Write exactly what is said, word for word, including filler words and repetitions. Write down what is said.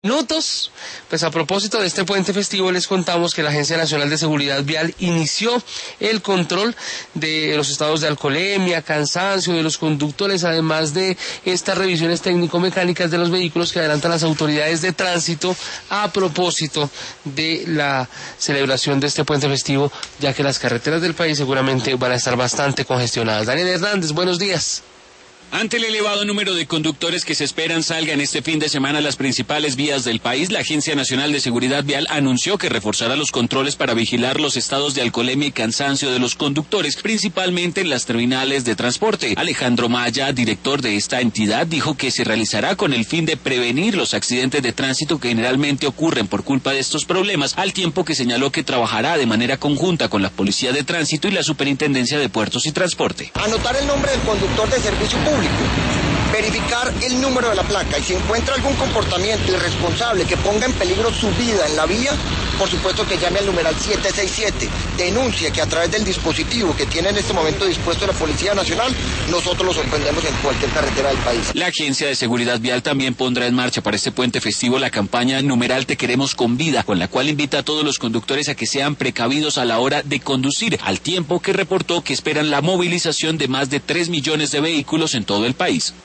Minutos, pues a propósito de este puente festivo les contamos que la Agencia Nacional de Seguridad Vial inició el control de los estados de alcoholemia, cansancio de los conductores, además de estas revisiones técnico-mecánicas de los vehículos que adelantan las autoridades de tránsito a propósito de la celebración de este puente festivo, ya que las carreteras del país seguramente van a estar bastante congestionadas. Daniel Hernández, buenos días. Ante el elevado número de conductores que se esperan salgan este fin de semana a las principales vías del país, la Agencia Nacional de Seguridad Vial anunció que reforzará los controles para vigilar los estados de alcoholemia y cansancio de los conductores, principalmente en las terminales de transporte. Alejandro Maya, director de esta entidad, dijo que se realizará con el fin de prevenir los accidentes de tránsito que generalmente ocurren por culpa de estos problemas, al tiempo que señaló que trabajará de manera conjunta con la Policía de Tránsito y la Superintendencia de Puertos y Transporte. Anotar el nombre del conductor de servicio público, verificar el número de la placa y si encuentra algún comportamiento irresponsable que ponga en peligro su vida en la vía, por supuesto que llame al numeral siete seis siete, denuncie que a través del dispositivo que tiene en este momento dispuesto la Policía Nacional, nosotros lo sorprendemos en cualquier carretera del país. La Agencia de Seguridad Vial también pondrá en marcha para este puente festivo la campaña numeral Te Queremos con Vida, con la cual invita a todos los conductores a que sean precavidos a la hora de conducir, al tiempo que reportó que esperan la movilización de más de tres millones de vehículos en todo el país.